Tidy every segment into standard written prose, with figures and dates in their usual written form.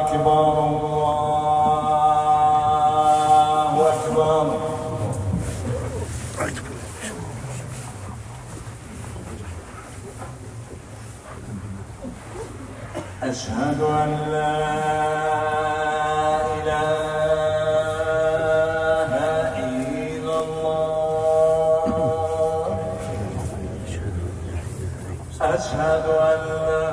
أكبر الله أكبر. أشهد أن لا إله إلا الله. أشهد أن لا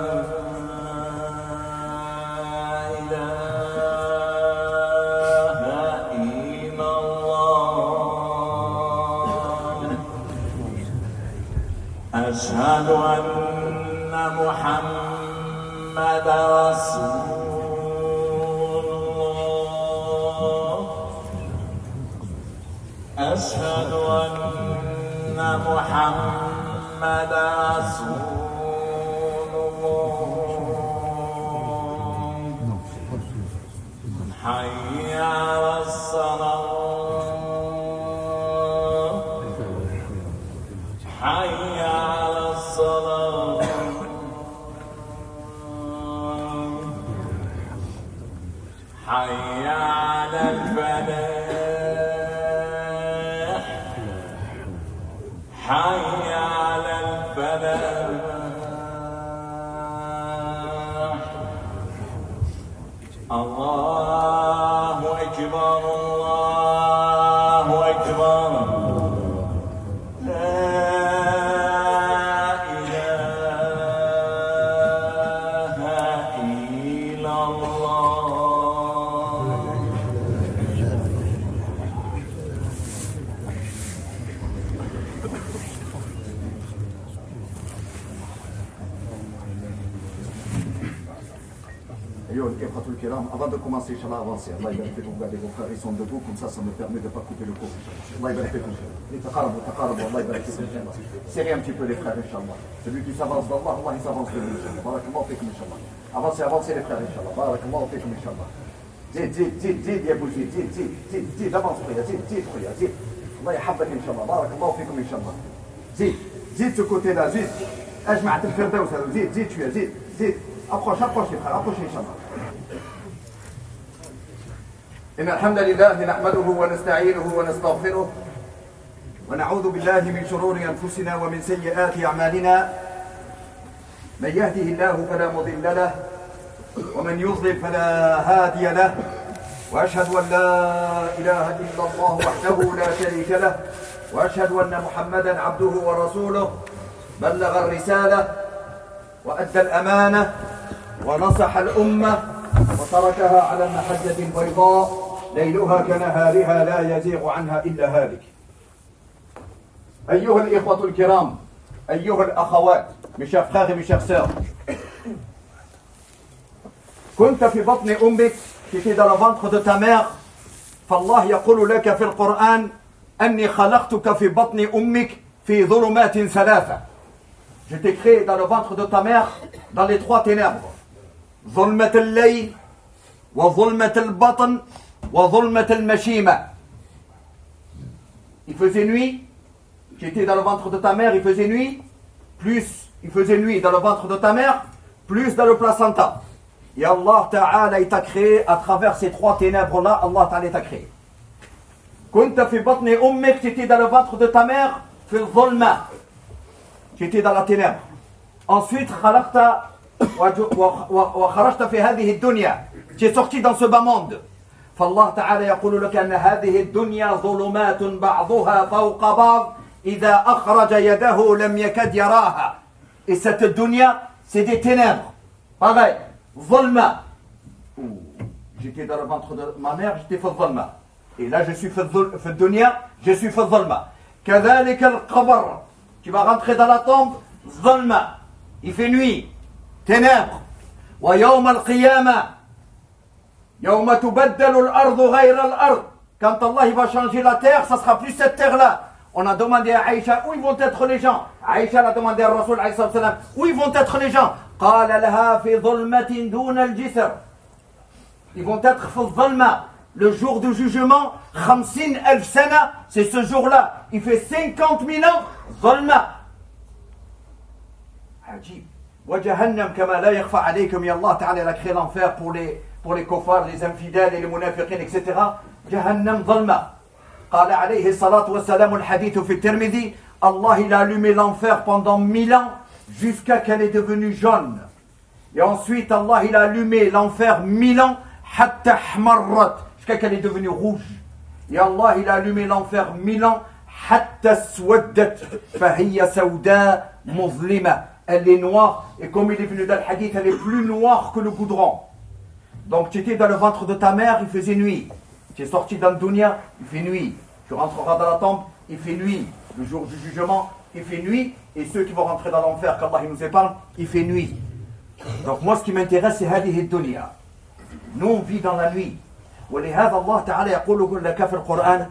إله إلا الله. أشهد أن محمد رسول الله. أشهد أن محمد رسول الله. حي على الصلاة. حي على الصلاة. حي على الفلاح. حي على الفلاح. الله أكبر الله أكبر. لا إله إلا الله. Avant de commencer, Inch'Allah, avancez. Allah يبارك فيكم. Regardez vos frères, ils sont debout, comme ça me permet de ne pas couper le cours. Allah يبارك فيكم. تقاربوا, Allah يبارك فيكم. Serrez un petit peu les frères, Inch'Allah. Celui qui s'avance d'Allah, Allah il s'avance de lui, Inch'Allah. Barakallahu fikum, Inch'Allah. Avancez les frères, Inch'Allah. Barakallahu fikum, Inch'Allah. زيد يا ابو زيد avance خويا زيد الله يحفظك ان شاء الله. بارك الله فيكم ان شاء الله. زيد ce côté là, زيد اجمع الفردوس هذا. زيد شويه زيد ابروش يا frère, ابروش ان شاء الله. إن الحمد لله نحمده ونستعينه ونستغفره ونعوذ بالله من شرور أنفسنا ومن سيئات أعمالنا. من يهده الله فلا مضل له ومن يضلل فلا هادي له. وأشهد أن لا إله إلا الله وحده لا شريك له. وأشهد أن محمدا عبده ورسوله. بلغ الرسالة وأدى الأمانة ونصح الأمة وتركها على المحجة البيضاء ليلها كنهارها لا يزيغ عنها إلا هالك. أيها الإخوة الكرام, أيها الأخوات, mes chers frères et mes chères sœurs, كنت في بطن أمك, qui était dans le ventre de ta mère. فالله يقول لك في القرآن أني خلقتك في بطن أمك في ظلمات ثلاثة. Je t'ai créé dans le ventre de ta mère dans les trois ténèbres. ظلمة الليل وظلمة البطن وظلمة المشيمة. Il faisait nuit, qui était dans le ventre de ta mère, il faisait nuit, plus il faisait nuit dans le ventre de ta mère, plus dans le placenta. Et Allah Ta'ala il t'a créé à travers ces trois ténèbres-là. Allah Ta'ala t'a créé. كنت في بطن أمك, qui était dans le ventre de ta mère, في الظلمة, qui était dans la ténèbre. Ensuite خلقت وخرجت في هذه الدنيا, tu es sorti dans ce bas monde. فالله تعالى يقول لك أن هذه الدنيا ظلمات بعضها فوق بعض إذا أخرج يده لم يكد يراها. Et cette dunya, c'est des ténèbres. Pareil, ظلمة. J'étais dans le ventre de ma mère, j'étais في الظلمة. Et là, je suis في الدنيا, je suis في الظلمة. كذلك القبر. Tu vas rentrer dans la tombe, ظلمة. Il fait nuit. ténèbres. ويوم القيامة يوم تبدل الأرض غير الأرض. Quand Allah va changer la terre, ça sera plus cette terre-là. On a demandé à Aïcha où ils vont être les gens. Aïcha a demandé à Rasoul où ils vont être les gens. قال لها في ظلمة دون الجسر. Ils vont être في الظلمة. Le jour du jugement, 50,000 sana, c'est ce jour-là. Il fait 50 000 ans. ظلمة. عجيب. وجهنم كما لا يخفى عليكم, يا الله تعالى a créé l'enfer pour pour les kuffars, les infidèles et les munafiqin, etc. Jahannam dhalma. قال عليه الصلاة والسلام الحديث في الترمذي Allah il a allumé l'enfer pendant 1000 ans jusqu'à qu'elle est devenue jaune. Et ensuite Allah il a allumé l'enfer 1000 ans حتى حمرت jusqu'à qu'elle est devenue rouge. Et Allah il a allumé l'enfer 1000 ans حتى اسودت فهي سوداء مظلمة. Elle est noire et comme il est venu dans le hadith, elle est plus noire que le goudron. Donc tu étais dans le ventre de ta mère, il faisait nuit. Tu es sorti dans le dunya, il fait nuit. Tu rentreras dans la tombe, il fait nuit. Le jour du jugement, il fait nuit. Et ceux qui vont rentrer dans l'enfer, qu'Allah nous épargne, il fait nuit. Donc moi ce qui m'intéresse c'est هذه الدنيا. Nous on vit dans la nuit. ولهذا الله تعالى يقول لك في القرآن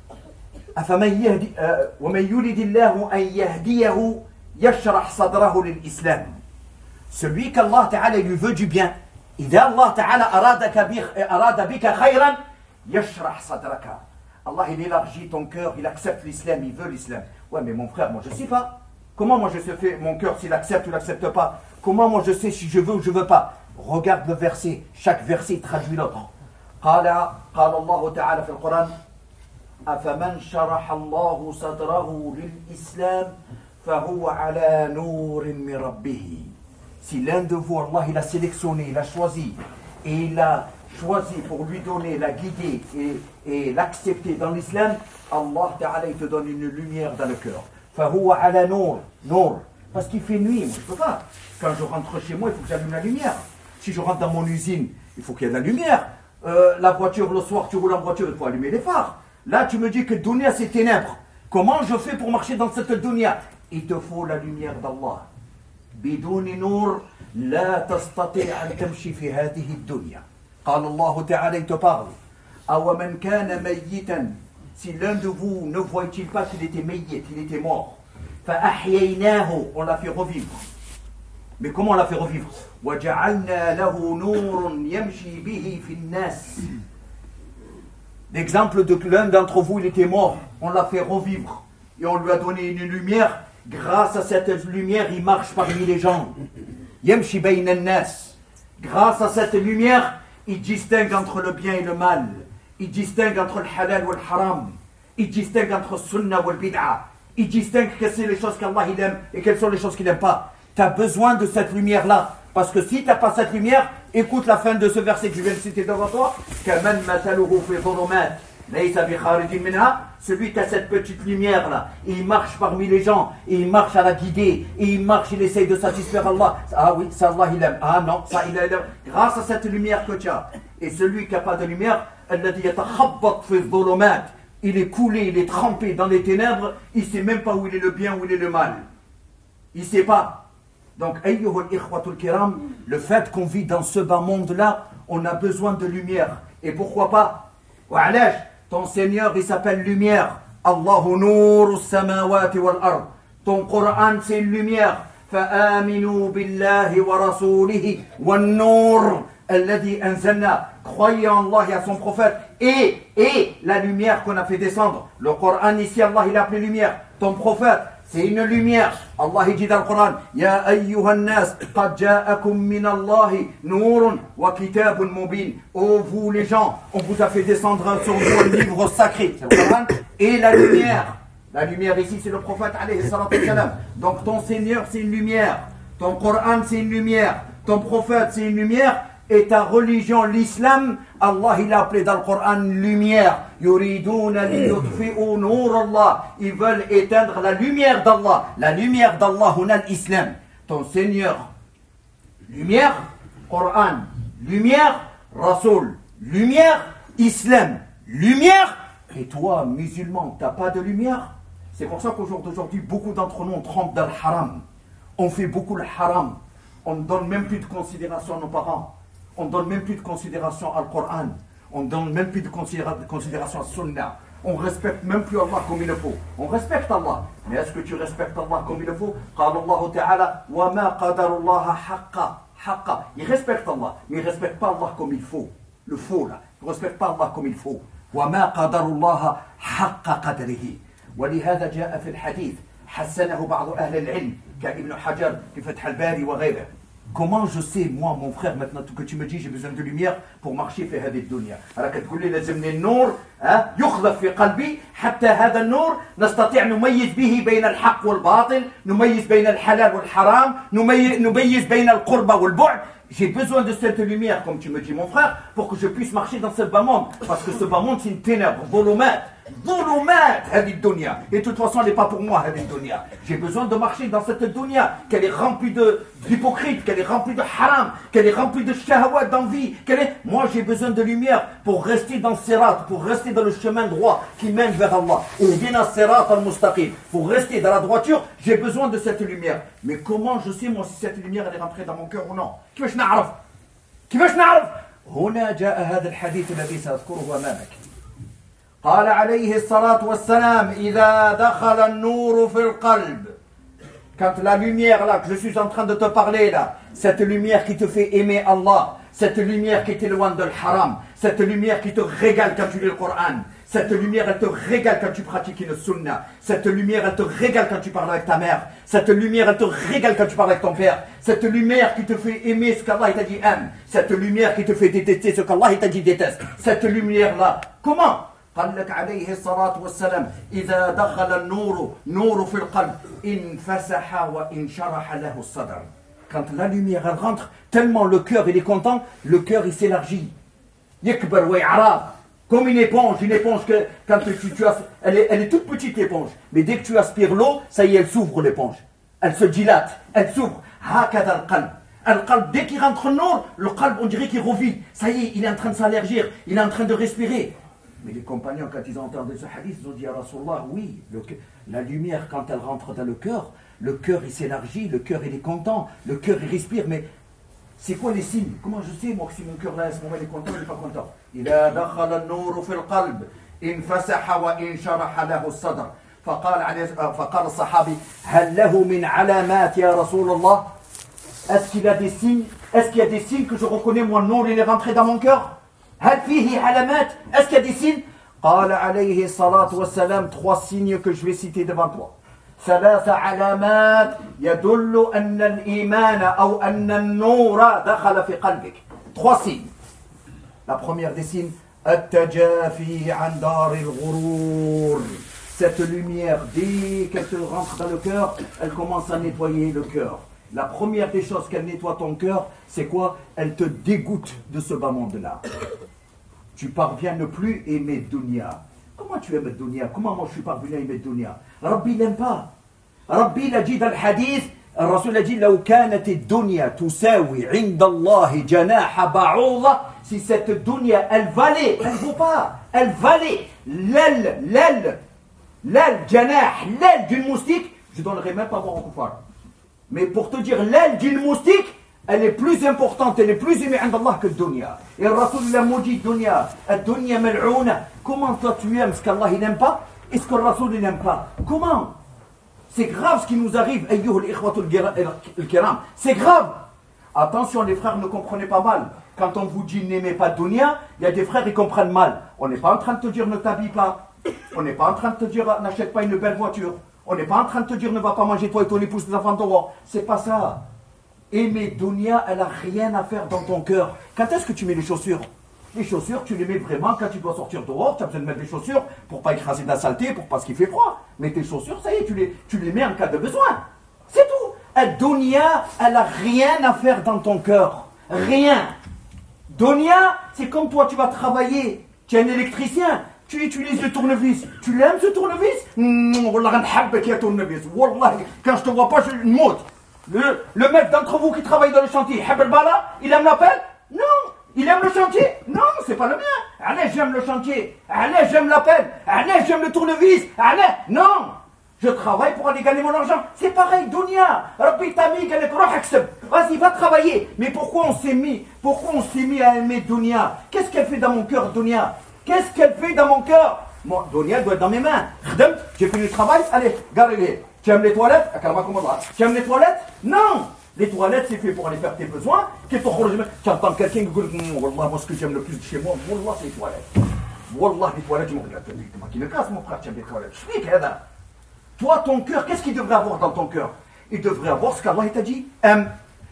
أفمن يهدي ومن يريد الله أن يهديه يشرح صدره للإسلام. Celui qu'Allah تعالى lui veut du bien. إذا الله تعالى أراد بك خيرا يشرح صدرك. Allah il élargit ton cœur, il accepte l'islam, il veut l'islam. Ouais mais mon frère, moi je sais pas. Comment moi je sais mon cœur s'il accepte ou l'accepte pas? Comment moi je sais si je veux ou je veux pas? Regarde le verset, chaque verset traduit l'autre. قال الله تعالى في القرآن أفمن شرح الله صدره للإسلام فهو على نور من ربه. Si l'un de vous, Allah il a sélectionné, il a choisi et il a choisi pour lui donner, la guider et l'accepter dans l'islam, Allah Ta'ala il te donne une lumière dans le cœur. فهو على نور. Parce qu'il fait nuit, moi je peux pas. Quand je rentre chez moi, il faut que j'allume la lumière. Si je rentre dans mon usine, il faut qu'il y ait de la lumière. La voiture, le soir, tu roules en voiture, il faut allumer les phares. Là, tu me dis que dunya, c'est ténèbres. Comment je fais pour marcher dans cette dunya? Il te faut la lumière d'Allah. بدون نور لا تستطيع أن تمشي في هذه الدنيا. قال الله تعالى il te parle. أو من كان ميتا. Si l'un de vous ne voit-il pas qu'il était mayyit, il était mort. فأحييناه, on l'a fait revivre. Mais comment on l'a fait revivre? وجعلنا له نور يمشي به في الناس. L'exemple de l'un d'entre vous, il était mort, on l'a fait revivre et on lui a donné une lumière. Grâce à cette lumière, il marche parmi les gens. يمشي بين الناس. Grâce à cette lumière, il distingue entre le bien et le mal. Il distingue entre le halal et le haram. Il distingue entre le sunnah et le bid'a. Il distingue quelles sont les choses qu'Allah il aime et quelles sont les choses qu'il n'aime pas. Tu as besoin de cette lumière-là. Parce que si tu n'as pas cette lumière, écoute la fin de ce verset que je viens de citer devant toi. كَمَنْ مَثَلُهُ فِي ظُلُمَاتٍ لَيْسَ بِخَارِجٍ مِنْهَا. Celui qui a cette petite lumière-là, et il marche parmi les gens, et il marche à la guider, et il marche, il essaye de satisfaire Allah. Ah oui, ça Allah il aime. Ah non, ça il aime. Grâce à cette lumière que tu as. Et celui qui n'a pas de lumière, الَّذِي يَتَخَبَّطْ فِي الظُّلُمَاتِ. Il est coulé, il est trempé dans les ténèbres, il ne sait même pas où il est le bien, où il est le mal. Il ne sait pas. Donc, ayyuhul ikhwatul kiram, le fait qu'on vit dans ce bas monde-là, on a besoin de lumière. Et pourquoi pas? Wa'alash, ton Seigneur, il s'appelle lumière. Allahu nuru samawati wal ard. Ton Coran, c'est une lumière. Fa'aminu billahi wa rasulihi wa nur alladhi anzalna. Croyez en Allah et à son prophète. Et la lumière qu'on a fait descendre. Le Coran ici, Allah, il a appelé lumière. Ton prophète, c'est une lumière. Allah il dit dans le Coran, Ya ayyuhan nas, qad ja'akum min Allahi nurun wa kitabun mubin. Oh vous les gens, on vous a fait descendre sur vous un livre sacré. C'est le Coran. Et la lumière. La lumière ici c'est le prophète alayhi salatu wa salam. Donc ton Seigneur c'est une lumière. Ton Coran c'est une lumière. Ton prophète c'est une lumière. Et ta religion, l'islam, Allah il a appelé dans le Coran lumière. Yuriduna liyutfi'u nur Allah. Ils veulent éteindre la lumière d'Allah. La lumière d'Allah, on a l'islam. Ton Seigneur, lumière, Coran, lumière, Rasoul, lumière, islam, lumière. Et toi, musulman, t'as pas de lumière? C'est pour ça qu'aujourd'hui, beaucoup d'entre nous, on trempe dans le haram. On fait beaucoup le haram. On ne donne même plus de considération à nos parents. On ne donne même plus de considération à Coran. On ne donne même plus de considération à Sunnah. On ne respecte même plus Allah comme il le faut. On respecte Allah. Mais est-ce que tu respectes Allah comme il le faut? قال الله تعالى وما قدر الله حقا. Il respecte Allah, mais il ne respecte pas Allah comme il faut. Le faux là. Il ne respecte pas Allah comme il faut. وما قدر الله حق قدره. ولهذا جاء في الحديث حسنه بعض أهل العلم كابن حجر في فتح الباري وغيره. Comment je sais, moi, mon frère, maintenant que tu me dis j'ai besoin de lumière pour marcher في هذه الدنيا. راك تقول لي لازمني النور يخلق في قلبي حتى هذا النور نستطيع نميز به بين الحق والباطل، نميز بين الحلال والحرام، نميز بين القرب والبعد. J'ai besoin de cette lumière, comme tu me dis mon frère, pour que je puisse marcher dans ce bas monde. Parce que ce bas monde, c'est une ténèbre, ظلمات, هذه الدنيا. Et de toute façon, elle n'est pas pour moi, هذه الدنيا. J'ai besoin de marcher dans cette dunya, qu'elle est remplie d'hypocrites, qu'elle est remplie de haram, qu'elle est remplie de shahawat, d'envie. Moi, j'ai besoin de lumière pour rester dans le sirat, pour rester dans le chemin droit qui mène vers Allah. Ihdina sirat al-mustaqim. Pour rester dans la droiture, j'ai besoin de cette lumière. Mais comment je sais, moi, si cette lumière, elle est rentrée dans mon cœur ou non? كيفاش نعرف؟ هنا جاء هذا الحديث الذي سأذكره أمامك. قال عليه الصلاة والسلام إذا دخل النور في القلب. Quand la lumière là que je suis en train de te parler là, cette lumière qui te fait aimer Allah, cette lumière qui t'éloigne de l'haram, cette lumière qui te régale quand tu lis le Coran, cette lumière elle te régale quand tu pratiques une sunna, cette lumière elle te régale quand tu parles avec ta mère, cette lumière elle te régale quand tu parles avec ton père, cette lumière qui te fait aimer ce qu'Allah t'a dit aime, cette lumière qui te fait détester ce qu'Allah t'a dit déteste, cette lumière là, comment? قال لك عليه الصلاة والسلام إذا دخل النور في القلب انفسح وانشرح له الصدر. Quand la lumière elle rentre, tellement le cœur il est content, le cœur il s'élargit. يكبر ويعرض. Comme une éponge que quand tu as, elle est toute petite l'éponge, mais dès que tu aspires l'eau, ça y est, elle s'ouvre l'éponge, elle se dilate, elle s'ouvre. هكذا القلب, dès qu'il rentre le qalb, on dirait qu'il revit, ça y est, il est en train de s'allergir, il est en train de respirer. Mais les compagnons, quand ils ont entendu ce hadith, ils ont dit à Rasulallah, oui, la lumière, quand elle rentre dans le cœur il s'élargit, le cœur il est content, le cœur il respire, mais c'est quoi les signes? Comment je sais, moi, que si mon cœur là, à ce moment il est content, il n'est pas content? إذا دخل النور في القلب انفسح وانشرح له الصدر. فقال الصحابي هل له من علامات يا رسول الله? Est-ce qu'il y a des signes? Est-ce qu'il y a des signes que je reconnais, moi, le nour, il est rentré dans mon cœur? هل فيه علامات? Est-ce qu'il y a des signes? قال عليه الصلاة والسلام 3 signes que je vais citer devant toi. 3 علامات يدل أن الإيمان أو أن النور دخل في قلبك. 3 signes. La première des signes, التجافي عن دار الغرور. Cette lumière, dès qu'elle te rentre dans le cœur, elle commence à nettoyer le cœur. La première des choses qu'elle nettoie ton cœur, c'est quoi? Elle te dégoûte de ce bas monde-là. Tu parviens ne plus aimer dunya. Comment tu aimes dunya? Comment moi je suis parvenu à aimer dunya? Rabbi n'aime pas. Rabbi l'a dit dans le hadith, le Rasul a dit لو كانت الدنيا تساوي عند الله جناح بعوضة. Si cette dunya, elle valait, elle ne vaut pas, elle valait l'aile d'une moustique, je ne donnerais même pas voir au kuffar. Mais pour te dire, l'aile d'une moustique, elle est plus importante, elle est plus aimée عند Allah que le dunya. Et le Rasul l'a maudit dunya, الدنيا ملعونة. Comment toi tu aimes ce qu'Allah n'aime pas et ce que le Rasul n'aime pas? Comment? C'est grave ce qui nous arrive, ayyuhul ikhwatul kiram. C'est grave. Attention, les frères, ne comprenez pas mal. Quand on vous dit n'aimez pas dunya, il y a des frères qui comprennent mal. On n'est pas en train de te dire ne t'habille pas. On n'est pas en train de te dire n'achète pas une belle voiture. On n'est pas en train de te dire ne va pas manger toi et ton épouse des enfants dehors. C'est pas ça. Aimer dunya, elle n'a rien à faire dans ton cœur. Quand est-ce que tu mets les chaussures? Les chaussures, tu les mets vraiment quand tu dois sortir dehors. Tu as besoin de mettre des chaussures pour pas écraser de la saleté, pour pas qu'il fait froid. Mais tes chaussures, ça y est, tu les mets en cas de besoin. C'est tout. La dunya, elle n'a rien à faire dans ton cœur. Rien. Dunya, c'est comme toi, tu vas travailler. Tu es un électricien. Tu utilises le tournevis. Tu l'aimes ce tournevis? Wallah, tournevis. Wallah, quand je te vois pas, je une mode. Le mec d'entre vous qui travaille dans le chantier, il aime la pelle? Non. Il aime le chantier? Non, c'est pas le mien. Allez, j'aime le chantier. Allez, j'aime la pelle. Allez, j'aime le tournevis. Allez, non. Je travaille pour aller gagner mon argent. C'est pareil, dunya. Rabbi t'a mis, vas-y, va travailler. Mais pourquoi on s'est mis à aimer dunya? Qu'est-ce qu'elle fait dans mon cœur, dunya? Qu'est-ce qu'elle fait dans mon cœur? Moi, dunya doit être dans mes mains. J'ai fini le travail, allez, gare-les. Tu aimes les toilettes? Tu aimes les toilettes? Non. Les toilettes, c'est fait pour aller faire tes besoins. Tu entends quelqu'un qui dit Wallah, moi, ce que j'aime le plus de chez moi, Wallah, c'est les toilettes. Wallah, les toilettes, je m'en regarde. Qui me casse, mon frère, tu aimes les toilettes. Je suis toi, ton cœur, qu'est-ce qu'il devrait avoir dans ton cœur? Il devrait avoir ce qu'Allah t'a dit. Aime.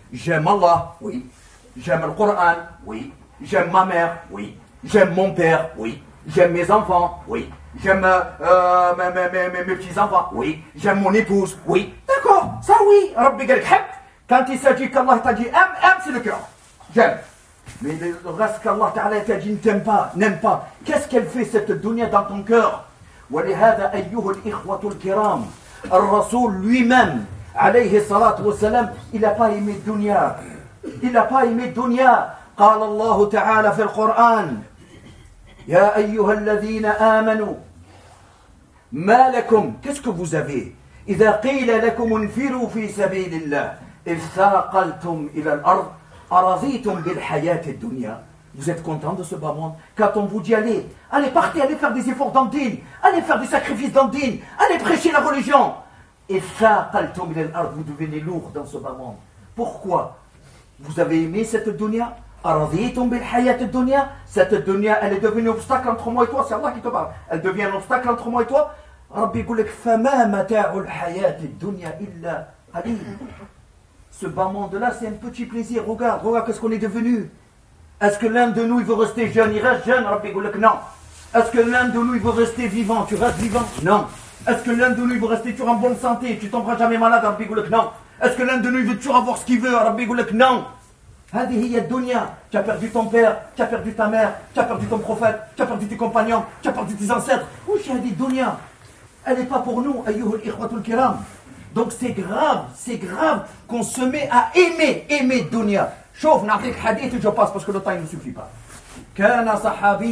J'aime Allah, oui. J'aime le Coran, oui. J'aime ma mère, oui. J'aime mon père, oui. J'aime mes enfants, oui. J'aime mes petits-enfants, oui. J'aime mon épouse, oui. D'accord, ça oui. Rabbi قال لك حب. Quand il s'agit qu'Allah t'a dit aime, c'est le cœur. J'aime. Mais le reste qu'Allah Ta'ala t'a dit n'aime pas. Qu'est-ce qu'elle fait cette dunya dans ton cœur? ولهذا أيها الإخوة الكرام الرسول lui-même عليه الصلاة والسلام il n'a pas aimé dunya. Il n'a pas aimé dunya. قال الله تعالى في القرآن يا أيها الذين آمنوا ما لكم qu'est-ce que vous avez إذا قيل لكم انفروا في سبيل الله إذ ثاقلتم إلى الأرض أرضيتم بالحياة الدنيا. Vous êtes content de ce bas monde? Quand on vous dit allez partez, allez faire des efforts dans le din, allez faire des sacrifices dans le din, allez prêcher la religion. Et ثاقلتم إلى الأرض, vous devenez lourd dans ce bas monde. Pourquoi? Vous avez aimé cette dunya? أرضيتم بالحياة الدنيا. Cette dunya, elle est devenue un obstacle entre moi et toi. C'est Allah qui te parle. Elle devient un obstacle entre moi et toi. ربي يقول لك فما متاع الحياة الدنيا إلا قليل. Ce bas monde-là, c'est un petit plaisir. Regarde qu'est-ce qu'on est devenu. Est-ce que l'un de nous, il veut rester jeune? Il reste jeune, Rabbi Goulek, non. Est-ce que l'un de nous, il veut rester vivant? Tu restes vivant? Non. Est-ce que l'un de nous, il veut rester toujours en bonne santé? Tu tomberas jamais malade, Rabbi Goulek, non. Est-ce que l'un de nous, il veut toujours avoir ce qu'il veut, Rabbi Goulek, non. هذه هي الدنيا. Tu as perdu ton père, tu as perdu ta mère, tu as perdu ton prophète, tu as perdu tes compagnons, tu as perdu tes ancêtres. وش هذه الدنيا? Elle n'est pas pour nous, أيها الإخوة الكرام. Donc c'est grave qu'on se met à aimer dunya. شوف نعطيك حديث et je passe parce que le temps ne suffit pas. كان صحابي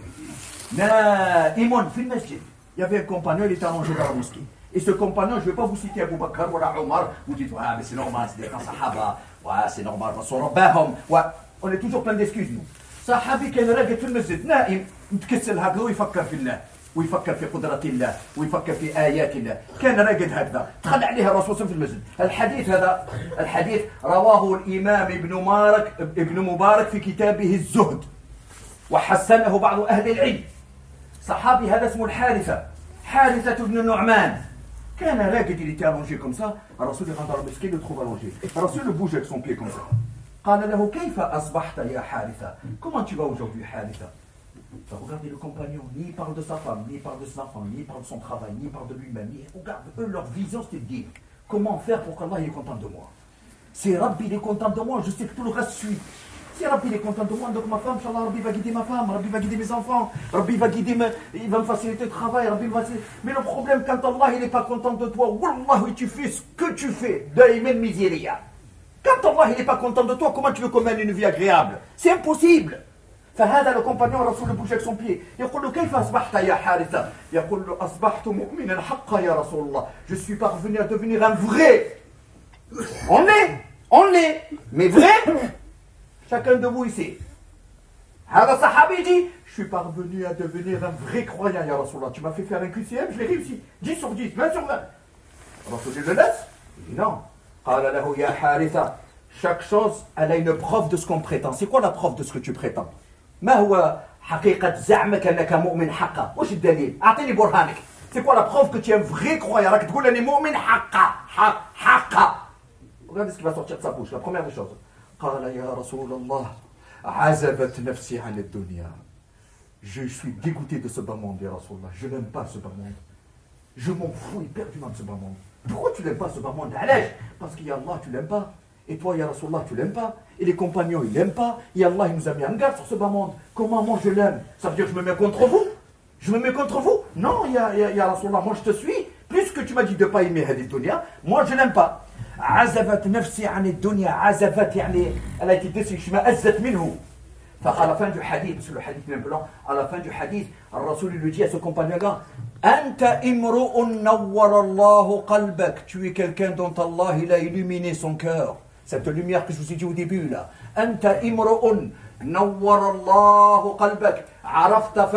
نائم في المسجد. Il y avait un compagnon, il était allongé dans la mosquée. Et ce compagnon, je ne vais pas vous citer Abu Bakr ou Omar, vous dites ouais mais c'est normal, c'est des grands sahaba, ouais c'est normal, ouais. On est toujours plein d'excuses nous. صحابي كان راقد في المسجد نائم متكسل هكذا ويفكر في الله ويفكر في قدرة الله ويفكر في آيات الله. كان راقد هكذا دخل عليه الرسول في المسجد. الحديث رواه الإمام ابن مبارك في كتابه الزهد وحسنه بعض أهل العلم. صحابي هذا اسمه حارثة بن النعمان. كان راقد il était allongé comme ça. الرسول rentre dans le mesquite le trouve allongé. الرسول le bouge avec son pied comme ça. قال له كيف أصبحت يا حارثة? Comment tu vas aujourd'hui حارثة? Regardez le compagnon, ni il parle de sa femme, ni il parle de ses enfants, ni il parle de son travail, ni il parle de lui-même. Regarde, eux, leur vision, c'était de dire comment faire pour qu'Allah est content de moi. Si Rabbi il est content de moi, je sais que tout le reste suit. Si Rabbi il est content de moi, donc ma femme, Inch'Allah, Rabbi va guider ma femme, Rabbi va guider mes enfants, Rabbi va guider il va me faciliter le travail, Rabbi va Mais le problème, quand Allah il n'est pas content de toi, Wallah, tu fais ce que tu fais, daïmen miséria. Quand Allah il n'est pas content de toi, comment tu veux qu'on mène une vie agréable? C'est impossible. فهذا le compagnon الرسول bouge avec son pied. يقول له كيف أصبحت يا حارثة؟ يقول له أصبحت مؤمنا حقا يا رسول الله. Je suis parvenu à devenir un vrai. On l'est, mais vrai. Chacun de vous ici. هذا صحابي dit je suis parvenu à devenir un vrai croyant يا رسول الله. Tu m'as fait faire un QCM, je l'ai réussi. 10 sur 10, 20 sur 20. الرسول il le laisse? Il dit non. قال له يا حارثة. Chaque chose, elle a une preuve de ce qu'on prétend. C'est quoi la preuve de ce que tu prétends? ما هو حقيقة زعمك أنك مؤمن حقا؟ وش الدليل؟ أعطيني برهانك. C'est quoi la preuve que tu es un vrai croyant? راك تقول أني مؤمن حقا. Regardez ce qui va sortir de sa bouche. La première des choses. قال يا رسول الله عزبت نفسي عن الدنيا. Je suis dégoûté de ce bas monde, ya Rasulallah. Je n'aime pas ce bas monde. Je m'en fous éperdument de ce bas monde. Pourquoi tu n'aimes pas ce bas monde? Parce qu'il y a Allah, tu l'aimes pas. Et toi, ya Rasulallah, tu l'aimes pas. Et les compagnons, ils l'aiment pas. Et Allah, il nous a mis en garde sur ce bas monde. Comment moi je l'aime? Ça veut dire que je me mets contre vous? Non, ya Rasulallah, moi je te suis. Puisque tu m'as dit de ne pas aimer Hadith Dunya, moi je l'aime pas. عزفت نفسي عن الدنيا. عزفت يعني elle a été déçue. اشمأزت منه. À la fin du hadith, parce que le hadith est un peu long, à la fin du hadith, le Rasoul lui dit à ce compagnon-là, Anta imru'un nawwara Allahu qalbak. Tu es quelqu'un dont Allah il a illuminé son cœur. Cette lumière que je vous ai dit au début là. Anta imru'un nawwara Allahu qalbak. Arafta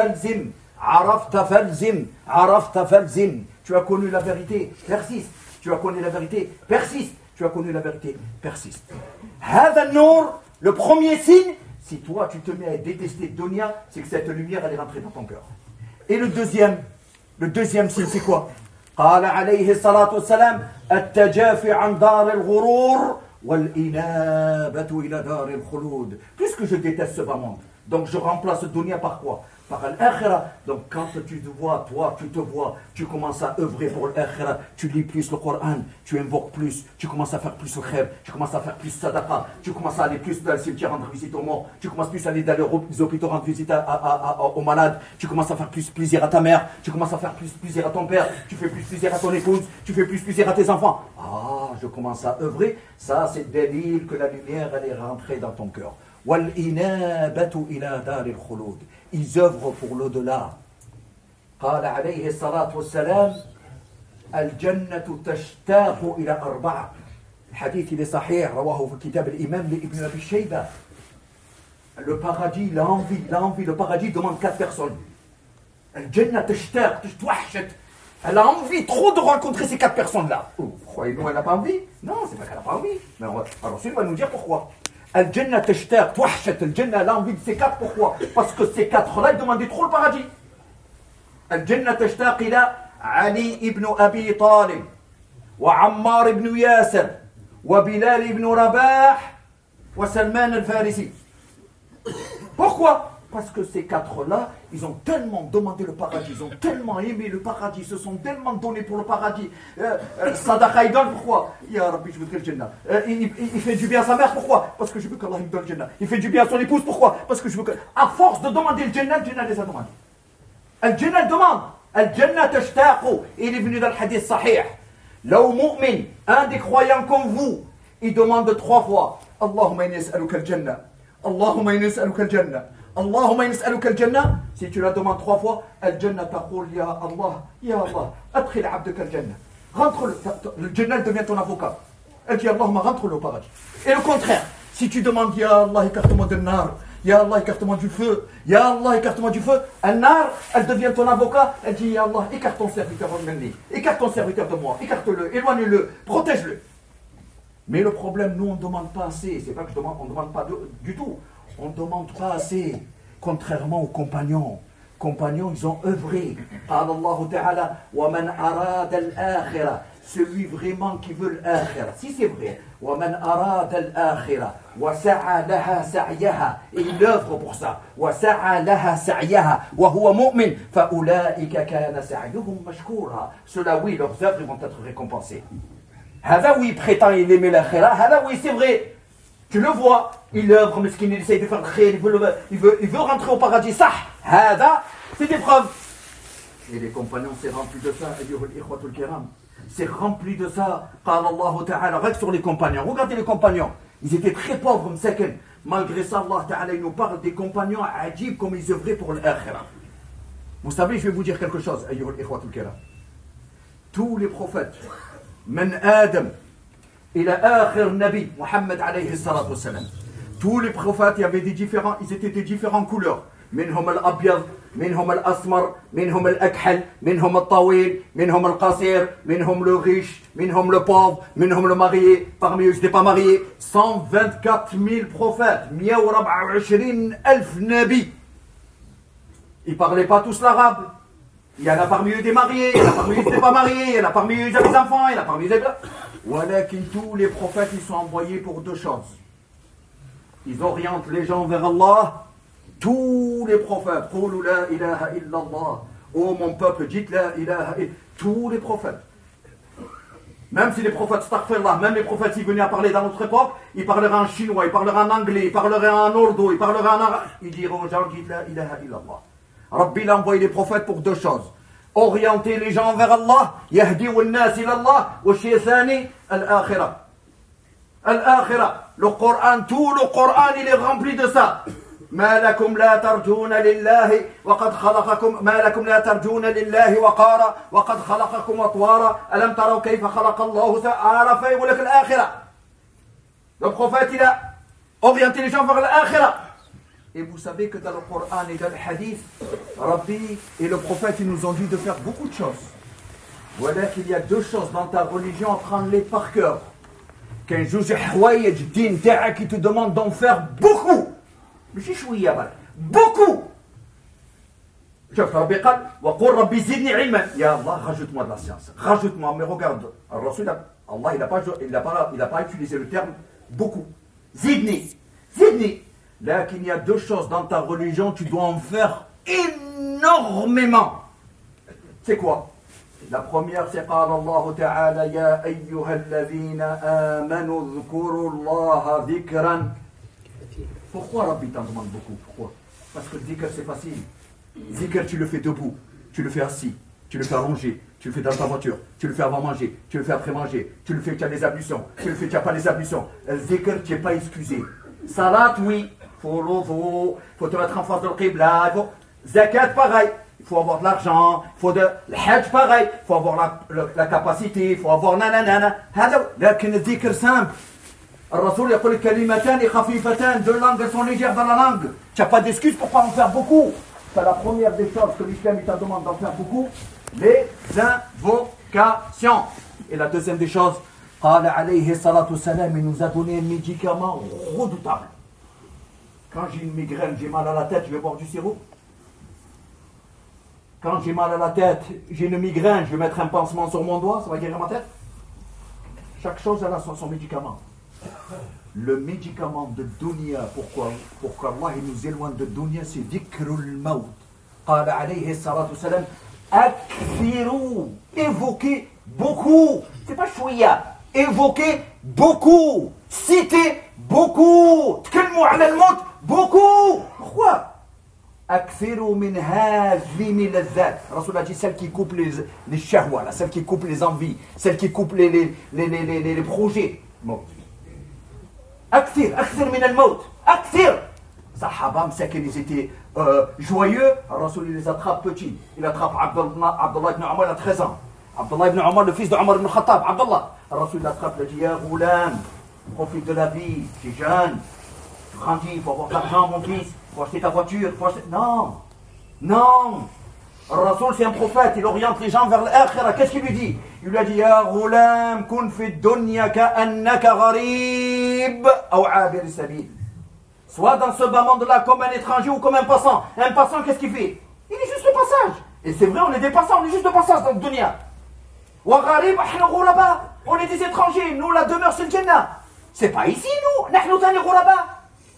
falzim. Tu as connu la vérité, persiste. Tu as connu la vérité, persiste. Tu as connu la vérité, persiste. هذا النور, le premier signe, si toi tu te mets à détester dunya, c'est que cette lumière elle est rentrée dans ton cœur. Et le deuxième signe c'est quoi? قال عليه الصلاة والسلام التجافي عن دار الغرور وَالْإِنَابَةُ إِلَى دَارِ الْخُلُودِ. Puisque je déteste ce bas monde, donc je remplace dunya par quoi? Par l'akhira. Donc quand tu te vois, tu commences à œuvrer pour l'akhira, tu lis plus le Coran, tu invoques plus, tu commences à faire plus le khair, tu commences à faire plus sadaqa, tu commences à aller plus dans le cimetière rendre visite aux morts, tu commences plus à aller dans les hôpitaux rendre visite aux malades, tu commences à faire plus plaisir à ta mère, tu commences à faire plus plaisir à ton père, tu fais plus plaisir à ton épouse, tu fais plus plaisir à tes enfants. Ah, je commence à œuvrer, ça c'est délire que la lumière elle est rentrée dans ton cœur. وَالْإِنَابَةُ إِلَى دَارِ الْخُلُودِ. Ils œuvrent pour l'au-delà. قال عليه الصلاة والسلام الجنة تشتاق إلى أربعة. الحديث il est sahih, رواه في كتاب الإمام لابن أبي شيبة. Le paradis, l'envie, le paradis demande 4 personnes. الجنة تشتاق, تتوحشت. Elle a envie trop de rencontrer ces 4 personnes-là. Croyez-vous elle n'a pas envie? Non, c'est pas qu'elle n'a pas envie. Mais alors, il va nous dire pourquoi. Al-Jannah tashtaq, twahshat, Al-Jannah a l'envie de ces 4, pourquoi? Parce que ces 4-là, ils demandaient trop le paradis. Al-Jannah tashtaq ila Ali ibn Abi Talib, wa Ammar ibn Yasir, wa Bilal ibn Rabah, wa Salman al-Farisi. Pourquoi? Parce que ces 4-là, ils ont tellement demandé le paradis, ils ont tellement aimé le paradis, ils se sont tellement donnés pour le paradis. Sadaqa, il donne, pourquoi? Ya Rabbi, je voudrais le Jannah. Il fait du bien à sa mère, pourquoi? Parce que je veux qu'Allah me donne le Jannah. Il fait du bien à son épouse, pourquoi? Parce que je veux que... À force de demander le Jannah les a demandé. Le Jannah demande. Le Jannah tashtaqu. Il est venu dans le hadith sahih. Law mu'min, un des croyants comme vous, il demande 3 fois. Allahumma inni as'aluka al-Jannah. Allahumma inni as'aluka al-Jannah. Allahumma yas'aluka al-Jannah. Si tu la demandes 3 fois, al-Jannah taqul ya Allah, adkhil 'abdaka al-Jannah. Rentre le Jannah devient ton avocat. Elle dit Allahumma rentre-le au paradis. Et le contraire, si tu demandes ya Allah écarte-moi de nar, ya Allah écarte-moi du feu, ya Allah écarte-moi du feu, al-nar, elle devient ton avocat, elle dit ya Allah écarte ton serviteur minni, écarte ton serviteur de moi, écarte-le, éloigne-le, protège-le. Mais le problème, nous on ne demande pas assez, c'est pas que on ne demande pas du tout. On ne demande pas assez, contrairement aux compagnons. Compagnons, ils ont œuvré. قال الله تعالى ومن أراد الآخرة. Celui vraiment qui veut l'آخرة. Si c'est vrai. ومن أراد الآخرة وسعى لها سعيها. Et il œuvre pour ça. وسعى لها سعيها وهو مؤمن فأولئك كان سعيهم مشكورا. Ceux-là, oui, leurs œuvres vont être récompensées. هذا oui, prétend il aimer l'آخرة. هذا oui, c'est vrai. Tu le vois, il œuvre, mais il essaye de faire le khayr, il veut rentrer au paradis. Ça, c'est des preuves. Et les compagnons, c'est rempli de ça. C'est rempli de ça. قال الله تعالى, reste sur les compagnons. Regardez les compagnons. Ils étaient très pauvres, msakin. Malgré ça, Allah Ta'ala, il nous parle des compagnons adib comme ils œuvraient pour l'akhirah. Vous savez, je vais vous dire quelque chose. Tous les prophètes, من آدم إلى آخر النبي محمد عليه الصلاة والسلام. Tous les prophètes, il y avait ils étaient de différentes couleurs. منهم الأبيض, منهم الأسمر, منهم الأكحل, منهم الطويل, منهم القصير, منهم le riche, منهم le pauvre, منهم le marié. Parmi eux, ils n'étaient pas mariés. 124 000 prophètes. 124 000 nabis. Ils ne parlaient pas tous l'arabe. Il y en a parmi eux des mariés, il y en a parmi eux qui n'étaient pas mariés, il y en a parmi eux qui avaient des enfants, il y en a parmi eux qui avaient... Voilà que tous les prophètes, ils sont envoyés pour 2 choses. Ils orientent les gens vers Allah. Tous les prophètes, قولوا لا إله إلا الله. Oh mon peuple, dites la ilaha illallah. Tous les prophètes. Même si les prophètes, astaghfirullah, même les prophètes, s'ils venaient à parler dans notre époque, ils parleraient en chinois, ils parleraient en anglais, ils parleraient en ourdou, ils parleraient en arabe. Ils diront aux gens, dites la ilaha illallah. Rabbi a envoyé les prophètes pour 2 choses. Orienter les gens vers Allah, yahdi wal nas ila Allah, wa shaytani al-akhirah. Al-akhirah. Le Coran, tout le Coran, il est rempli de ça. ما لكم لا ترجون لله وقد خلقكم ما لكم لا ترجون لله وقارا وقد خلقكم أطوارا ألم تروا كيف خلق الله عرف يقول لك الآخرة. Le prophète il a orienté les gens vers l'آخرة. Et vous savez que dans le Coran et dans le Hadith, Rabbi et le prophète ils nous ont dit de faire beaucoup de choses. Voilà qu'il y a 2 choses dans ta religion, apprends-les par cœur. Qu'un juge حوايج الدين تاعك qui te demande d'en faire beaucoup. ماشي شويه برك beaucoup. شوف ربي قال وقل ربي زدني علما. يا الله rajoute-moi de la science, rajoute-moi. Mais regarde, Allah il n'a pas utilisé le terme beaucoup. Zidni, zidni. Là, qu'il y a deux choses dans ta religion, tu dois en faire énormément. C'est quoi? La première, c'est قال الله تعالى يا أيها الذين آمنوا اذكروا الله ذكرا. Pourquoi Rabbi t'en demande beaucoup? Pourquoi? Parce que le zikr c'est facile. Zikr tu le fais debout, tu le fais assis, tu le fais allongé, tu le fais dans ta voiture, tu le fais avant manger, tu le fais après manger, tu le fais tu as des ablutions, tu le fais tu n'as pas les ablutions. Le zikr tu n'es pas excusé. Salat oui, faut te mettre en face de l'qibla, zakat pareil. Il faut avoir de l'argent, il faut de l'hajj pareil, il faut avoir la capacité, il faut avoir nanana. لكن الذكر simple. الرسول يقول كلمتان خفيفتان, deux langues sont légères dans la langue. Tu n'as pas d'excuse pour ne pas en faire beaucoup. C'est la première des choses que l'islam te demande d'en faire beaucoup, les invocations. Et la deuxième des choses, قال عليه الصلاة والسلام, il nous a donné un médicament redoutable. Quand j'ai une migraine, j'ai mal à la tête, je vais boire du sirop. Quand j'ai mal à la tête, j'ai une migraine, je vais mettre un pansement sur mon doigt, ça va guérir ma tête. Chaque chose, elle a son médicament. Le médicament de dunya, pourquoi Allah il nous éloigne de dunya, c'est dhikrul maut. قال عليه الصلاة والسلام أكثروا, évoquez beaucoup. C'est pas chouïa, évoquez beaucoup. Citez beaucoup. تكلموا على الموت beaucoup. Pourquoi? أكثروا من هازم اللذات. الرسول a dit celle qui coupe les shahwa, celle qui coupe les envies, celle qui coupe les projets. موت. أكثر من الموت. أكثر. Sahaba مساكين, ils étaient joyeux. Le Rasoul il les attrape petits. Il attrape Abdullah ibn Omar, il a 13 ans. Abdullah ibn Omar, le fils de Omar ibn Khattab. Abdullah. Le Rasoul l'attrape, il dit Ya Ghulam, profite de la vie, tu es jeune, tu grandis, il faut avoir de l'argent mon fils. Il faut acheter ta voiture, Non, non. Le Rasoul c'est un prophète, il oriente les gens vers l'akhira. Qu'est-ce qu'il lui dit? Il lui a dit Ya ghulam, kun fi dunya ka'annaka gharib ou abir sabil. Sois dans ce bas monde-là comme un étranger ou comme un passant. Un passant, qu'est-ce qu'il fait? Il est juste de passage. Et c'est vrai, on est des passants, on est juste de passage dans le dunya. Wa gharib, on est des étrangers. Nous, la demeure, c'est le Jannah. C'est pas ici, nous. Nahnu tani ghuraba.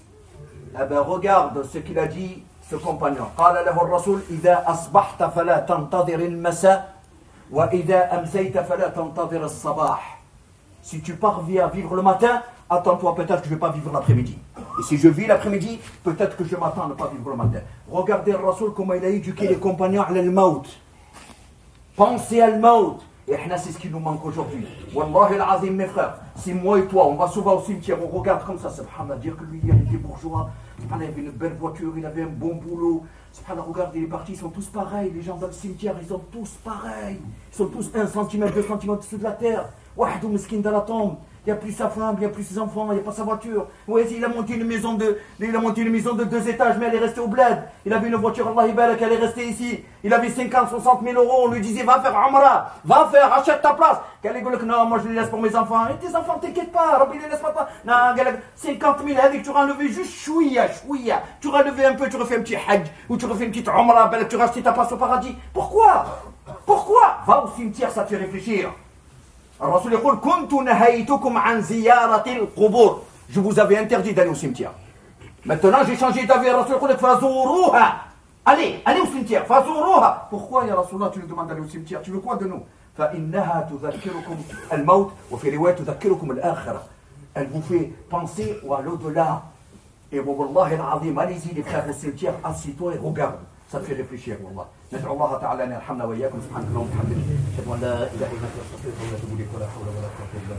Eh ben, regarde ce qu'il a dit, ce compagnon. قال له الرسول إذا أصبحت فلا تنتظر المساء وإذا أمسيت فلا تنتظر الصباح. Si tu parviens à vivre le matin, attends-toi peut-être que je ne vais pas vivre l'après-midi. Et si je vis l'après-midi, peut-être que je m'attends à ne pas vivre le matin. Regardez le Rasoul comment il a éduqué les compagnons à al-maut. Pensez à al-maut. Et c'est ce qui nous manque aujourd'hui. Wallahi al-azim, mes frères, si moi et toi, on va souvent au cimetière, on regarde comme ça, subhanallah, dire que lui, il était bourgeois, subhanallah, il avait une belle voiture, il avait un bon boulot, subhanallah, regarde, il est parti, ils sont tous pareils, les gens dans le cimetière, ils sont tous pareils, ils sont tous 1 cm, 2 cm au-dessus de la terre, wahadou miskin dans la tombe. Il n'y a plus sa femme, il n'y a plus ses enfants, il n'y a pas sa voiture. Ouais, il a monté une maison de 2 étages, mais elle est restée au bled. Il avait une voiture, Allah Ibarak, elle est restée ici. Il avait 50, 60 000 euros. On lui disait, va faire Umrah, va faire, achète ta place. Qu'elle dit, non, moi je les laisse pour mes enfants. Et tes enfants, t'inquiète pas, Rabbi les laisse pas. Non, 50 000, elle dit que tu auras enlevé juste chouïa. Tu auras levé un peu, tu refais un petit hajj, ou tu refais une petite Umrah, tu auras acheté ta place au paradis. Pourquoi? Va au cimetière, ça te fait réfléchir. الرسول يقول كنت نهيتكم عن زيارة القبور. Je vous avais interdit d'aller au cimetière. Maintenant j'ai changé d'avis. Le Rasoul يقول فزوروها. Allez au cimetière. فزوروها. Pourquoi ya Rasulullah tu nous demandes d'aller au cimetière? Tu veux quoi de nous? فإنها تذكركم الموت وفي رواية تذكركم الآخرة. Elle vous fait penser à l'au-delà. Et wallahi al-azim, allez-y les frères au cimetière, assis-toi et regarde. Ça te fait réfléchir, wallah. ندعو الله تعالى أن يرحمنا وإياكم سبحانك اللهم وبحمدك أشهد أن لا إله إلا أنت أستغفرك وأتوب إليك ولا حول ولا قوة إلا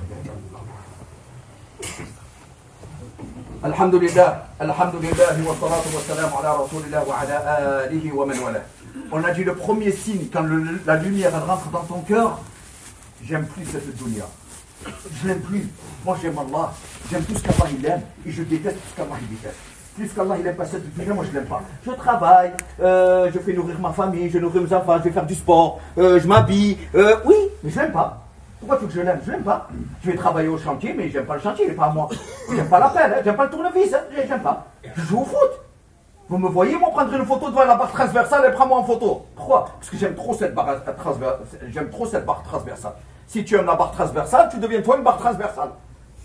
بالله. الحمد لله والصلاة والسلام على رسول الله وعلى آله ومن والاه. On a dit le premier signe quand la lumière elle rentre dans ton cœur, j'aime plus cette dunya. Je l'aime plus. Moi j'aime Allah. J'aime tout ce qu'Allah il aime et je déteste tout ce qu'Allah il déteste. Puisqu'Allah il n'aime pas cette dunya, moi je ne l'aime pas. Je travaille, je fais nourrir ma famille, je nourris mes enfants, je vais faire du sport, je m'habille. Oui, mais je ne l'aime pas. Pourquoi tu veux que je l'aime? Je ne l'aime pas. Je vais travailler au chantier, mais je n'aime pas le chantier, il n'est pas à moi. Je n'aime pas la pelle, je n'aime pas le tournevis, je n'aime pas. Je joue au foot. Vous me voyez, moi, prendre une photo devant la barre transversale et prends-moi en photo. Pourquoi? Parce que j'aime trop cette barre transversale. Si tu aimes la barre transversale, tu deviens toi une barre transversale.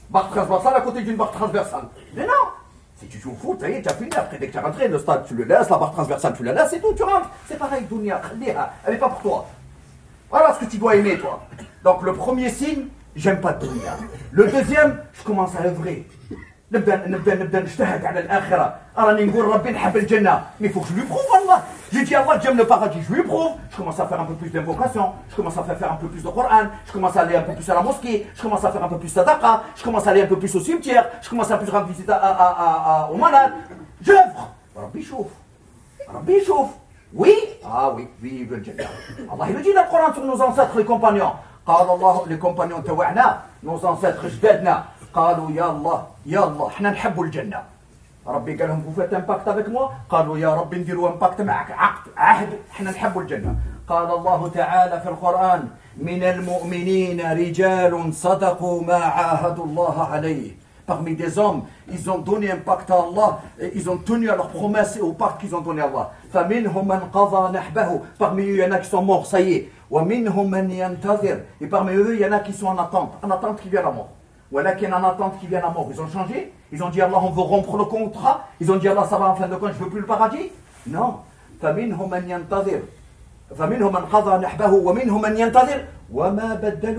Barre transversale à côté d'une barre transversale. Mais non. Si tu joues au foot, ça y est, tu as fini. Après, dès que tu es rentré, le stade, tu le laisses, la barre transversale, tu la laisses, c'est tout, tu rentres. C'est pareil, Dunia, elle n'est pas pour toi. Voilà ce que tu dois aimer, toi. Donc, le premier signe, j'aime pas Dunia. Le deuxième, je commence à œuvrer. نبدا نجتهد على الاخره راني نقول ربي نحب الجنه mais faut que je lui prouve Allah j'ai dit Allah j'aime le paradis je lui prouve je commence à faire un peu plus d'invocation je commence à faire un peu plus de Coran je commence à aller un peu plus à la mosquée je commence à faire un peu plus sadaqa je commence à aller un peu plus au cimetière je commence à plus rendre visite aux malades j'œuvre Rabbi chauffe oui oui le Jannah Allah il dit dans le Coran sur nos ancêtres les compagnons قال الله les compagnons تاعنا nos ancêtres جدادنا قالوا يا الله احنا نحب الجنة ربي قال لهم vous faites un pacte avec moi قالوا يا ربي نديروا un pacte معك عهد احنا نحب الجنة قال الله تعالى في القرآن من المؤمنين رجال صدقوا ما عاهدوا الله عليه parmi des hommes ils ont donné un pacte à Allah et ils ont tenu à leur promesse et au pacte qu'ils ont donné à Allah فمنهم من قضى نحبه parmi eux il y en a qui sont morts ça y est ومنهم من ينتظر et parmi eux il y en a qui sont en attente qui vient la mort Voilà qu'il y en attente qui viennent à mort. Ils ont changé. Ils ont dit Allah, on veut rompre le contrat. Ils ont dit Allah, ça va en fin de compte, je veux plus le paradis. Non. فمنهم من ينتظر فمنهم من قضى نحبه ومنهم من ينتظر وما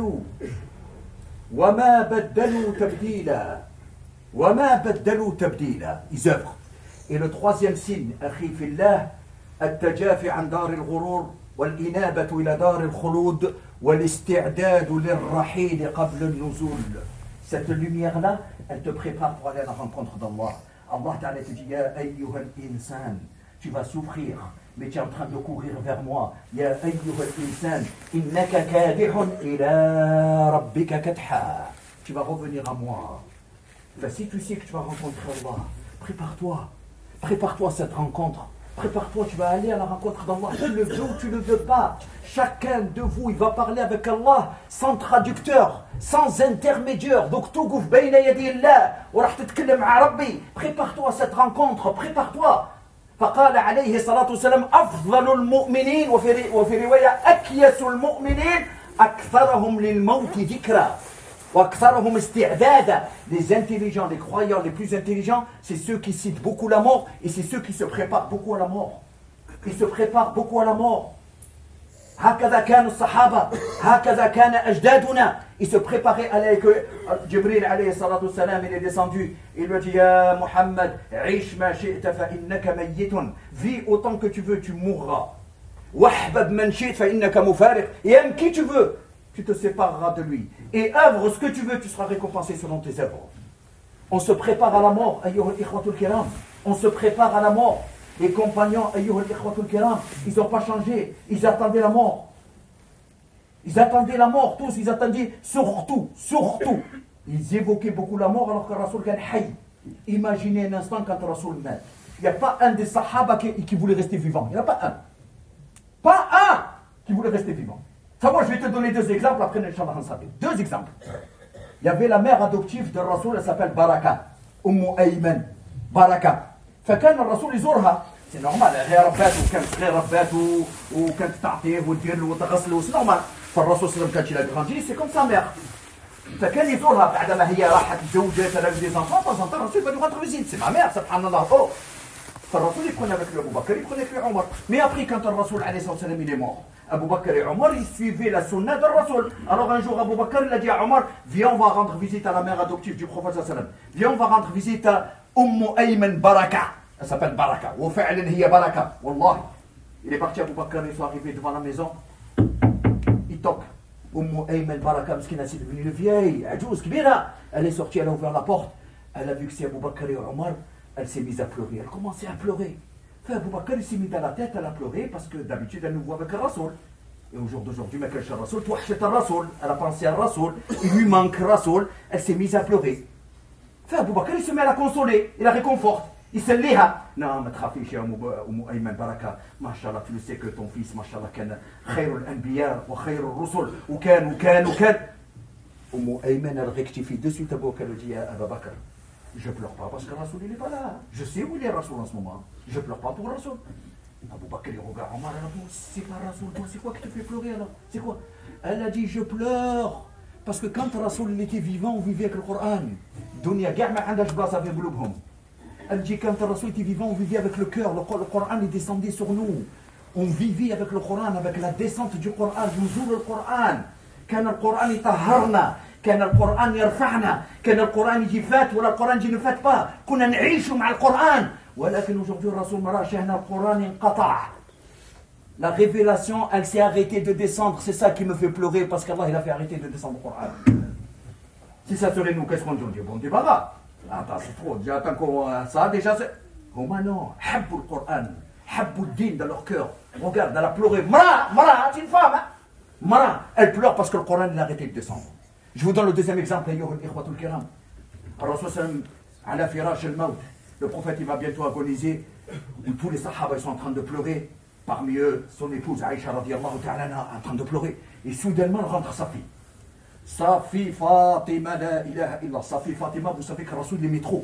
بدلوا تبديلا. Ils œuvrent. Et le troisième signe, أخي في الله التجافي عن دار الغرور والإنابة إلى دار الخلود والاستعداد للرحيل قبل النزول. Cette lumière-là, elle te prépare pour aller à la rencontre d'Allah. Allah Ta'ala te dit, Ya ayyuhal insan, tu vas souffrir, mais tu es en train de courir vers moi. Ya ayyuhal insan, innaka kadihun ila rabbika kadha. Tu vas revenir à moi. Ben, si tu sais que tu vas rencontrer Allah, prépare-toi à cette rencontre. Prépare-toi, tu vas aller à la rencontre d'Allah. Tu le veux ou tu ne le veux pas. Chacun de vous, il va parler avec Allah sans traducteur, sans intermédiaire. Donc, tout gouf bayna yadi Allah. وراح تتكلم مع ربي. Prépare-toi à cette rencontre. Prépare-toi. فقال عليه الصلاة والسلام أفضل المؤمنين وفي رواية أكيس المؤمنين أكثرهم للموت ذكرا. وأكثرهم استعدادا. Les intelligents, les croyants les plus intelligents, c'est ceux qui citent beaucoup la mort et c'est ceux qui se préparent beaucoup à la mort. Ils se préparent beaucoup à la mort. هكذا كان الصحابة هكذا كان أجدادنا. Ils se préparaient à aller que Jibril alayhi salatu wassalam il est descendu. Il lui a dit Ya Muhammad, عيش ما شئت فإنك ميت. Vis autant que tu veux, tu mourras. واحبب من شئت فإنك مفارق. Et aime qui tu veux, tu te sépareras de lui. Et œuvre ce que tu veux, tu seras récompensé selon tes œuvres. On se prépare à la mort, ayyuhal ikhwatul kiram. On se prépare à la mort. Les compagnons, ayyuhal ikhwatul kiram, ils n'ont pas changé. Ils attendaient la mort. Ils attendaient la mort, tous. Ils attendaient surtout. Ils évoquaient beaucoup la mort alors que Rasoul kan hay. Imaginez un instant quand Rasoul meurt. Il n'y a pas un des sahaba qui voulait rester vivant. Il n'y en a pas un. Pas un qui voulait rester vivant. Ça, moi, je vais te donner deux exemples, après, Inch'Allah, on s'appelle. Deux exemples. Il y avait la mère adoptive de Rasoul, elle s'appelle Baraka. Ayman. Baraka. فكان الرسول يزورها. C'est normal, هي ربات وكانت صغيرة ربات وكانت تعطيه وتدير له وتغسله, c'est normal. فالرسول صلى الله عليه وسلم كانت il a grandi, c'est comme sa mère. فكان يزورها بعدما هي راحت تزوجت elle a eu des enfants, de temps en temps, الرسول va lui rendre visite. C'est ma mère, subhanallah. Oh. فالرسول يكون avec lui Abu Bakr, il prenait avec lui Omar. Mais après, quand le Rasoul alayhi salam il est mort, Abu Bakr et Omar, ils suivaient la sunna de Rasoul. Alors un jour, Abu Bakr, il a dit à Omar, viens, on va rendre visite à la mère adoptive du prophète sallam. Viens, on va rendre visite à Ayman Baraka. Elle s'appelle Baraka. وفعلا هي Baraka. Wallah. Il est parti, Abu Bakr, ils sont arrivés devant la maison. Il toque. Ayman Baraka, parce c'est devenu une vieille, ajouz, kbira. Elle est sortie, elle a ouvert la porte. Elle a vu que c'est Abu Bakr et Omar. Elle s'est mise à pleurer. Elle commençait à pleurer. Abu Bakr, il s'est mis dans la tête, elle a pleuré parce que d'habitude, elle nous voit avec le Rasoul. Et au jour d'aujourd'hui, mais quel Rasoul, toi, c'est un Rasoul. Elle a pensé à Rasoul. Il lui manque Rasoul. Elle s'est mise à pleurer. Abu Bakr, il se met à la consoler. Il la réconforte. Il se liha. Non, mais trafiche, Ayman Baraka. Mashallah, tu le sais que ton fils, Mashallah, كان خير الأنبياء وخير الرسل وكان. Ayman, elle rectifie de suite Abu Bakr, elle dit à Abu Bakr. Je ne pleure pas parce que Rasoul il n'est pas là. Je sais où il est Rasoul en ce moment. Je ne pleure pas pour Rasoul. Abu Bakr il regarde Omar, elle a dit c'est pas Rasoul, c'est quoi qui te fait pleurer alors? C'est quoi? Elle a dit je pleure Parce que quand Rasoul était vivant, on vivait avec le Coran. Dunya gars ma عندهاش بلاصه في قلوبهم. Elle dit quand Rasoul était vivant, on vivait avec le cœur. Le Coran est descendu sur nous. On vivait avec le Coran, avec la descente du Coran, نزول القرآن. كان القرآن يطهرنا، كان القرآن يرفعنا، كان القرآن يجي فات ولا القرآن يجي نفات با. كنا نعيش مع القرآن. ولكن aujourd'hui الرسول ما راش هنا القرآن انقطع. La révélation, elle s'est arrêtée de descendre. C'est ça qui me fait pleurer parce qu'Allah il a fait arrêter de descendre le Coran. Si ça serait nous, qu'est-ce qu'on dit? Bon, on dit pas là. Attends, c'est trop. Déjà, attends qu'on ça déjà c'est. Oh non, habbu le Coran, habbu le din dans leur cœur. Regarde, elle a pleuré. Mara, c'est une femme. Hein? Mara, elle pleure parce que le Coran il a arrêté de descendre. Je vous donne le deuxième exemple. Ikhwatul kiram. Rasul ala firash al-maut. Le prophète il va bientôt agoniser. Où tous les sahaba ils sont en train de pleurer. Parmi eux, son épouse Aïcha radiallahu ta'ala en train de pleurer. Et soudainement, elle rentre sa fille. Sa fille Fatima, la ilaha illallah. Sa fille Fatima, vous savez que Rasoul l'aimait trop.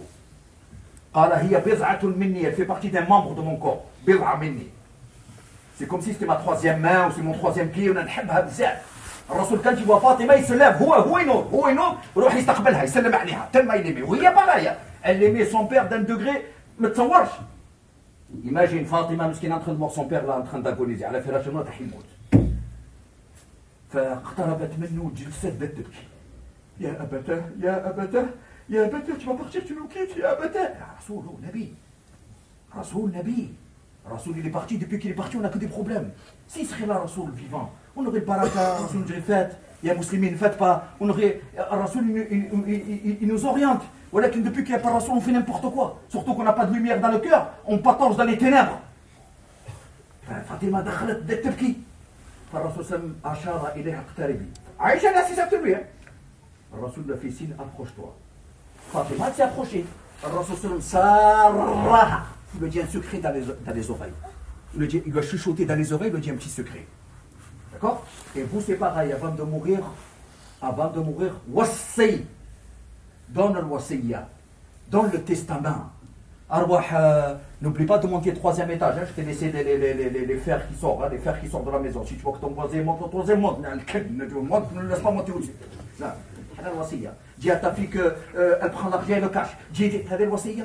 Elle fait partie d'un membre de mon corps. C'est comme si c'était ma troisième main ou c'est mon troisième pied. Rasoul, quand il voit Fatima, il se lève. Tellement il l'aimait. Oui, il n'y a pas là. Elle aimait son père d'un degré. Imagine Fatima مسكينة en train de mourir, son père là en train d'agoniser على فراش الموت راح يموت. فاقتربت منه وجلست بدأت تبكي. يا أبتاه يا أبتاه يا أبتاه tu vas partir, tu nous quittes يا أبتاه. رسول نبي. رسول نبي. رسول il est parti, depuis qu'il est parti on n'a que des problèmes. S'il serait là Rasoul vivant, on aurait le baraka, Rasoul nous dirait faites, il y a musulmans ne faites pas, on aurait Rasoul il nous oriente. ولكن depuis qu'il n'y a pas Rasoul, on fait n'importe quoi. Surtout qu'on n'a pas de lumière dans le cœur, on patauge dans les ténèbres. فاطمة دخلت بدأت تبكي. فالرسول صلى الله عليه وسلم أشار إليها اقتربي. عائشة لا s'est الرسول l'a fait signe approche-toi. Fatima s'est approchée. الرسول صلى الله عليه وسلم سارها. Il lui dit un secret dans les oreilles. Il lui a chuchoté dans les oreilles, il lui dit un petit secret. D'accord? Et vous c'est pareil, avant de mourir, wassi. Donne le wasiyya, donne le testament. N'oublie pas de monter au troisième étage. Hein. Je t'ai laissé les fers qui sortent, hein, les fers qui sortent de la maison. Si tu vois que ton voisin monte au troisième, monte, ne laisse pas monter au-dessus. Là, le wasiyya. Dis à ta fille qu'elle prend l'argent et le cash. Dis, tu as le wasiyya.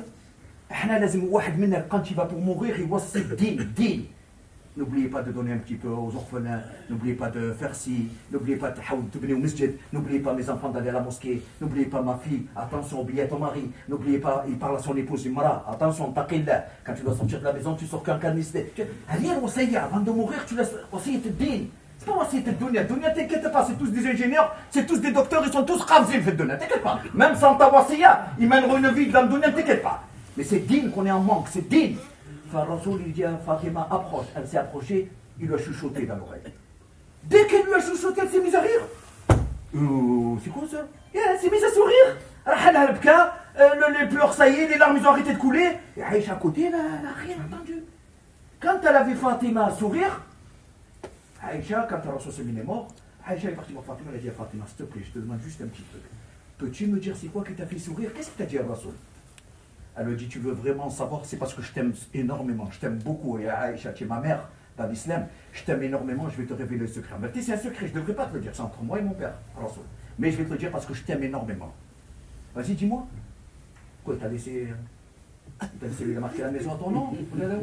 Quand il va pour mourir, il wassi din. N'oubliez pas de donner un petit peu aux orphelins, n'oubliez pas de faire ci, n'oubliez pas de venir au masjid, n'oubliez pas mes enfants d'aller à la mosquée, n'oubliez pas ma fille, attention, oublie à ton mari, n'oubliez pas, il parle à son épouse, Imra, attention, taqillah, quand tu dois sortir de la maison, tu sors qu'un canisté. Rien wasiyya, avant de mourir, tu laisses wasiyya te din. C'est pas wasiyya te dunya, dunya t'inquiète pas, c'est tous des ingénieurs, c'est tous des docteurs, ils sont tous khafzin fait dunya, t'inquiète pas. Même sans ta wasiyya, ils mèneront une vie dans le dunya, t'inquiète pas. Mais c'est din qu'on est en manque, c'est din. Rasoul il dit à Fatima approche, elle s'est approchée, il lui a chuchoté dans l'oreille. Dès qu'elle lui a chuchoté, elle s'est mise à rire. C'est quoi ça? Elle s'est mise à sourire. Les pleurs, ça y est, les larmes ils ont arrêté de couler. Et Aïcha à côté, elle n'a rien entendu. Quand elle a vu Fatima sourire, Aïcha, quand Rasoul est mort, Aïcha est partie voir Fatima, elle a dit à Fatima, s'il te plaît, je te demande juste un petit truc. Peux-tu me dire c'est quoi qui t'a fait sourire? Qu'est-ce que t'as dit à Rasoul? Elle lui dit, tu veux vraiment savoir, c'est parce que je t'aime énormément, je t'aime beaucoup. Et Aïcha, tu es ma mère dans l'islam, je t'aime énormément, je vais te révéler le secret. Mais c'est un secret, je ne devrais pas te le dire, c'est entre moi et mon père, Rasoul. Mais je vais te le dire parce que je t'aime énormément. Vas-y, dis-moi. Quoi, t'as laissé lui marquer la maison à ton nom?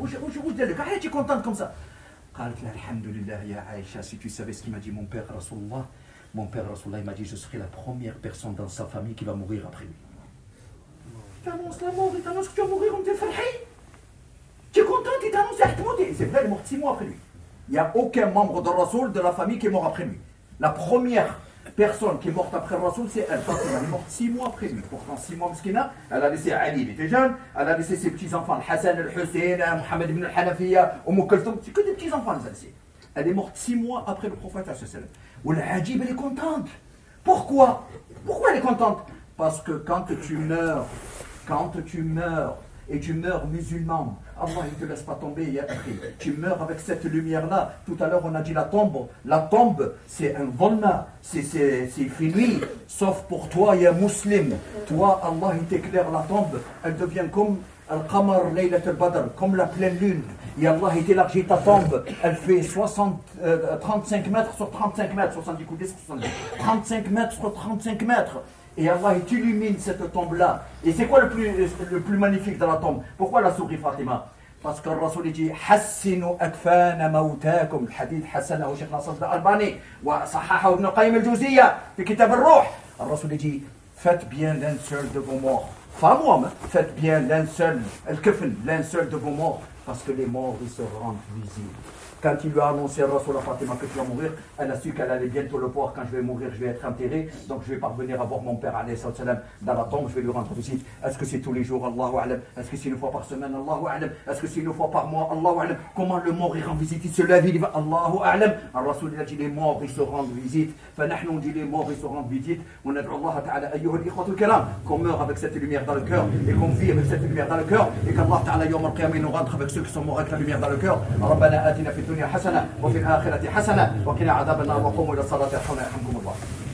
Tu es contente comme ça? Alhamdulillah, ya Aïcha, si tu savais ce qu'il m'a dit mon père, Rasulullah, il m'a dit, je serai la première personne dans sa famille qui va mourir après lui. Il t'annonce la mort, il t'annonce que tu vas mourir, on te fait. Tu es content, il t'annonce que tu vas mourir. C'est vrai, il est mort 6 mois après lui. Il n'y a aucun membre de Rasoul de la famille qui est mort après lui. La première personne qui est morte après Rasoul, c'est elle. Elle est morte 6 mois après lui. Pourtant, 6 mois, Mskina, elle a laissé Ali, il était jeune, elle a laissé ses petits-enfants, Hassan, Hussein, Mohamed ibn al-Hanafiya, Kulthum, c'est que des petits-enfants, elle a laissé. Elle est morte 6 mois après le prophète. Ou l'Ajib, elle est contente. Pourquoi? Pourquoi elle est contente? Parce que quand tu meurs et tu meurs musulman, Allah ne te laisse pas tomber, tu meurs avec cette lumière-là. Tout à l'heure on a dit la tombe c'est un volna, il fait nuit, sauf pour toi, il y a musulman. Toi, Allah il t'éclaire la tombe, elle devient comme Al-Qamar Laylat al-Badr, comme la pleine lune. Et Allah élargit ta tombe, elle fait 35 mètres sur 35 mètres, 70 coudées sur 70, 35 mètres sur 35 mètres. Et Allah illumine cette tombe-là. Et c'est quoi le plus magnifique dans la tombe? Pourquoi la souris Fatima? Parce que le Rasoul dit Hassinu akfana mautakum. Le hadith Hassanahu Cheikh Nasr al-Albani wa Sahaha ibn Qayyim al-Jawziyya fi Kitab al-Ruh. Le Rasoul dit faites bien linceul de vos morts. Pas moi, mais faites bien linceul, al-kafn, linceul de vos morts. Parce que les morts, ils se rendent visibles. Quand il lui a annoncé à Rasoul Fatima que tu vas mourir, elle a su qu'elle allait bientôt le voir. Quand je vais mourir, je vais être enterré. Donc je vais parvenir à voir mon père dans la tombe, je vais lui rendre visite. Est-ce que c'est tous les jours? Allahu A'lam. Est-ce que c'est une fois par semaine? Allahu A'lam. Est-ce que c'est une fois par mois? Allahu A'lam. Comment le mort il rend visite? Il se lève, il va. Allahu A'lam. Rasoul a dit les morts ils se rendent visite. Fanahnu on dit les morts ils se rendent visite. On a dit Allah Ta'ala ayyuha al-ikhwatu al-kiram, qu'on meurt avec cette lumière dans le cœur et qu'on vit avec cette lumière dans le cœur et qu'Allah Ta'ala yawm al-qiyamah nous rentre avec ceux qui sont morts avec la lumière dans le cœur. Rabbana atina fid dunya hasana wa fil akhirati hasana wa qina adhaban nar wa qumu ila salati yarhamkum Allah.